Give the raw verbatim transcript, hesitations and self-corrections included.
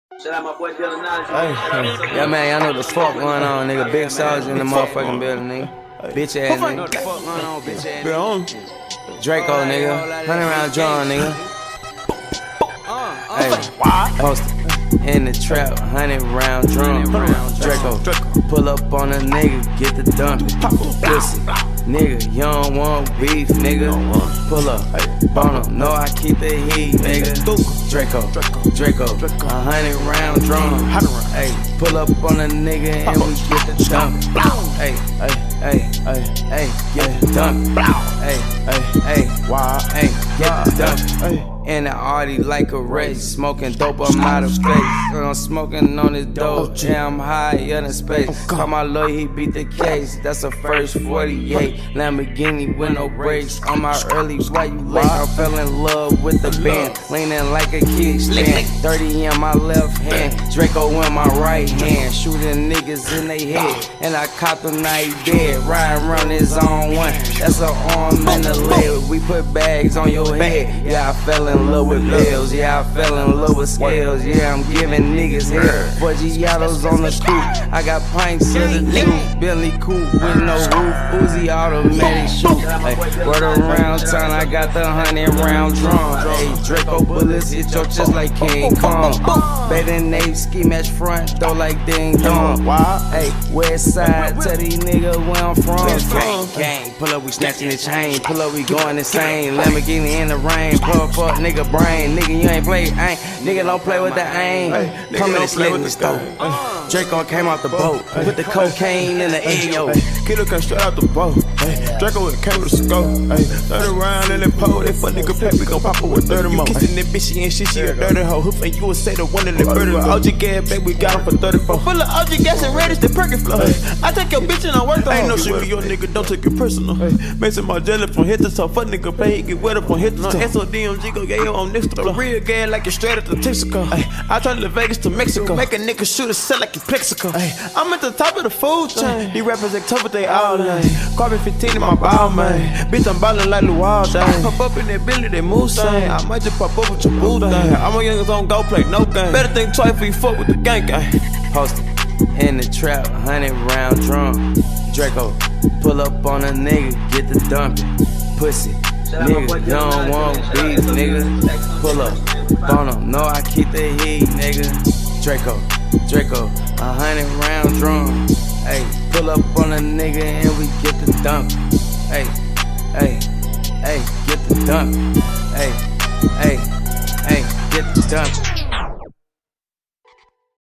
Shout out my boy Dylan Knowledge. Hey, yeah, man, y'all know the fuck going on, nigga. Big Soldier in the motherfucking building, nigga. Bitch ass nigga. What the fuck going on, bitch ass nigga? Draco, nigga. Hundred round John, nigga. Hey, posted in the trap, hundred round drum. Draco, pull up on a nigga, get the dumping. Pussy, nigga, you don't want beef, nigga. Pull up on him, know I keep the heat, nigga. Draco, Draco, a hundred round drum. Hey, pull up on a nigga and we get the dumping. Hey, hey, hey, hey, hey, get the dumping. Hey, hey, hey, wow, hey, get the dumping. In the Audi like a race, smoking dope, I'm out of space. I'm smoking on this dope, yeah, I'm higher than space. Call my lawyer, he beat the case. That's a first forty-eight Lamborghini with no brakes. On my early, why you late? I fell in love with the band, leaning like a kickstand. thirty in my left hand, Draco in my right hand. Shooting niggas in they head, and I caught them night dead. Riding around his own one, that's an arm and a leg. We put bags on your head, yeah, I fell in love with bills, yeah, I fell in love with scales, yeah, I'm giving niggas hair. Four Giottos on the coupe, I got pints in the coupe, Billy coupe with no roof, Uzi automatic shoot. Hey, word around town, I got the hundred round drum. Hey, Draco bullets hit your chest like King Kong. Better name ski match front door like ding dong. Hey, west side, tell these niggas where I'm from. Gang, gang, pull up, we snatching the chain. Pull up, we going insane. Lamborghini in the rain, pull fuck nigga brain. Nigga, you ain't play, ain't. Nigga don't play with the aim. Come in and slip in the stove. Draco came out the boat, put the cocaine in the Ayo. Killer come straight out the boat. Draco came with a scope. thirty round in the pole, that fuck nigga play, we gon' pop her with thirty more. Kissing that bitch, she ain't shit, she a dirty hoe. Hoof and you would say the one in the bird. O G gas, baby, we got him for thirty-four. Full of O G gas and red is the perky flow. I take your bitch and I work on. Ain't no shit with your nigga, don't take it personal. Mason my jelly from hit to toe. Fuck nigga play, he get wet up on hit to toe. S O D M G go get you on next to the real gas like it's straight at the Texaco. I turn to Vegas to Mexico. Make a nigga shoot a set like it's Plexico. I'm at the top of the food chain. He represent tough, but they all lame. Carbon fifteen in my ball, man. Bitch, I'm ballin' like Luau Dang. Pop up in that Billy, that Mustang. I might just pop up with your boo thing. I'm a youngest on go play, no game. Better think twice before you fuck with the gang gang. Posted in the trap, hundred round drum. Draco, pull up on a nigga, get the dumping. Pussy, nigga, you don't want beef, nigga. Pull up on him, know I keep the heat, nigga. Draco, Draco, a hundred round drum. Hey, pull up on a nigga and we get the dump. Hey, hey, hey, get the dump. Hey, hey, hey, get the dump.